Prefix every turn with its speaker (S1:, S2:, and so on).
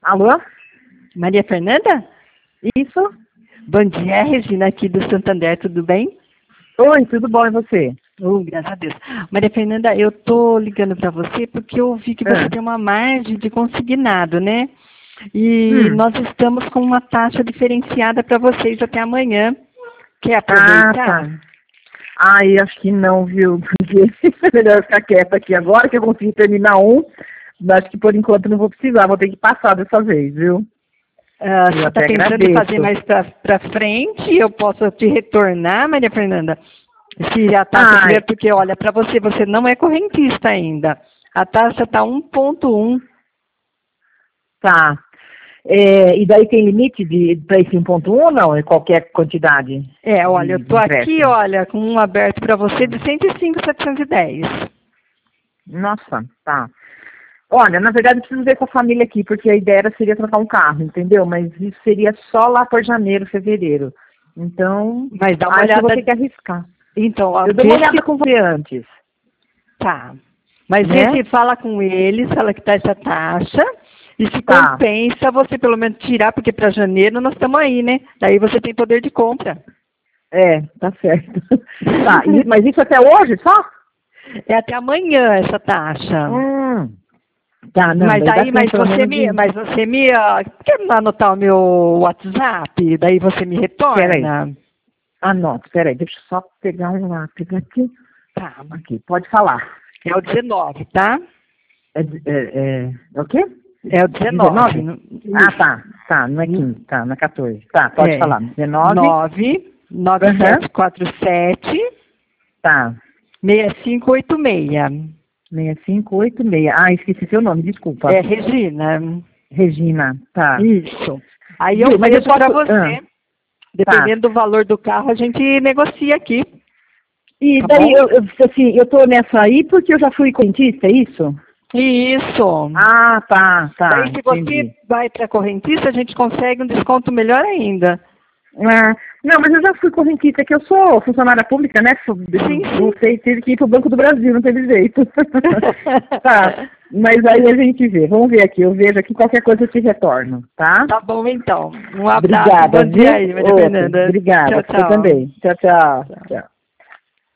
S1: Alô?
S2: Maria Fernanda?
S1: Isso?
S2: Bom dia, Regina aqui do Santander, tudo bem?
S1: Oi, tudo bom e você?
S2: Graças a Deus. Maria Fernanda, eu tô ligando para você porque eu vi que você tem uma margem de consignado, né? E nós estamos com uma taxa diferenciada para vocês até amanhã. Quer aproveitar?
S1: Tá. Ai, acho que não, viu? Porque é melhor ficar quieta aqui agora que eu consegui terminar um. Acho que por enquanto não vou precisar, vou ter que passar dessa vez, viu?
S2: Você está pensando em fazer mais para frente? Eu posso te retornar, Maria Fernanda? Se a taxa tiver, porque olha, para você, você não é correntista ainda. A taxa está 1,1.
S1: Tá. E daí tem limite para esse 1,1 ou não? É qualquer quantidade?
S2: Olha, eu tô aqui, olha, com um aberto para você de 105.710.
S1: Nossa, tá. Olha, na verdade eu preciso ver com a família aqui, porque a ideia seria trocar um carro, entendeu? Mas isso seria só lá por janeiro, fevereiro. Então,
S2: mas dá uma olhada.
S1: Eu vou ter que arriscar.
S2: Então,
S1: eu dou uma olhada com você antes.
S2: Tá. Mas você fala com eles, fala que está essa taxa, e se compensa você pelo menos tirar, porque para janeiro nós estamos aí, né? Daí você tem poder de compra.
S1: Tá certo. Tá, mas isso até hoje só?
S2: É até amanhã essa taxa.
S1: Tá, não,
S2: mas você me quer anotar o meu WhatsApp? Daí você me retorna.
S1: Peraí. Anota, peraí, deixa eu só pegar um lápis aqui.
S2: Tá.
S1: Aqui, pode falar.
S2: É o 19, tá?
S1: É o quê?
S2: É o 19.
S1: Tá, não é 15, tá, não é 14. Tá, pode falar.
S2: 19 9747
S1: Tá.
S2: 6586.
S1: 6586. Esqueci seu nome, desculpa.
S2: É Regina.
S1: Regina, tá.
S2: Isso. Aí eu vejo para você. Dependendo do valor do carro, a gente negocia aqui.
S1: E daí, eu tô nessa aí porque eu já fui correntista, é isso?
S2: Isso.
S1: Tá.
S2: Daí se você vai para correntista, a gente consegue um desconto melhor ainda.
S1: Não, mas eu já fui correntista, que eu sou funcionária pública, né? Não sei, tive que ir pro Banco do Brasil, não teve jeito. Tá, mas aí a gente vê. Vamos ver aqui, eu vejo aqui, qualquer coisa eu te retorno, tá?
S2: Tá bom, então. Um abraço,
S1: obrigada,
S2: bom dia aí, Maria Fernanda.
S1: Obrigada,
S2: tchau.
S1: Você também. Tchau.